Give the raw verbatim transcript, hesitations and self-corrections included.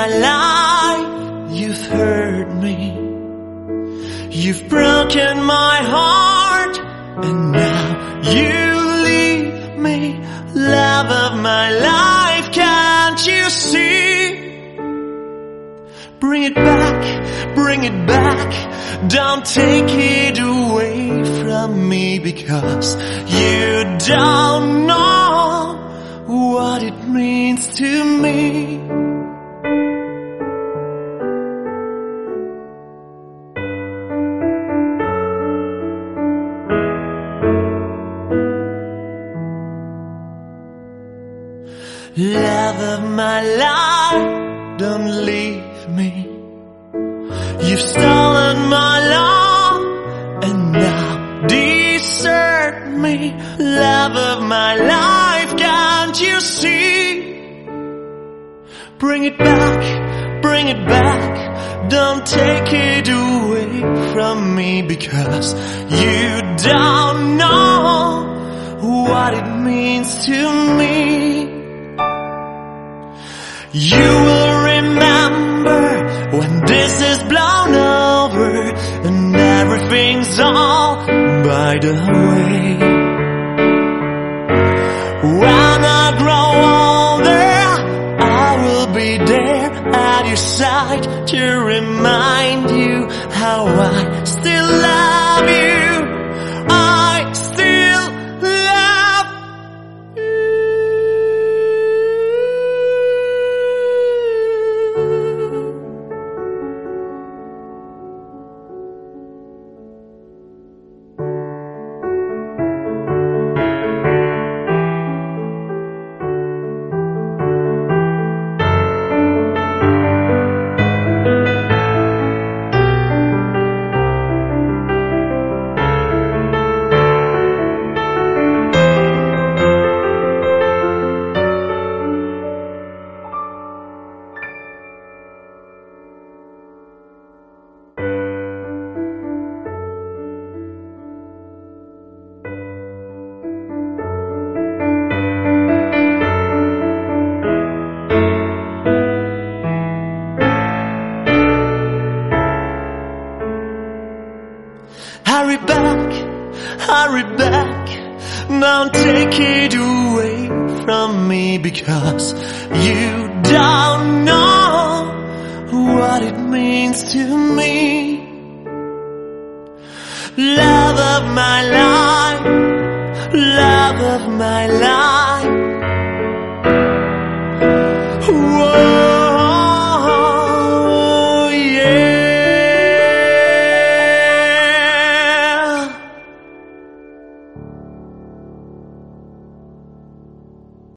life, you've hurt me. You've broken my heart, and now you leave me. Love of my life, can't you see? Bring it back, bring it back. Don't take it away from me, because you don't know what it means to me. Love of my life, don't leave me. You've stolen my love, and now desert me. Love of my life, can't you see? Bring it back, bring it back. Don't take it away from me, because you don't know what it means to me. You will remember when this is blown over and everything's all by the way. When I grow older, I will be there at your side to remind you how I still love you. I still love you. Hurry back, hurry back. Don't take it away from me, because you don't know what it means to me. Love of my life, love of my life.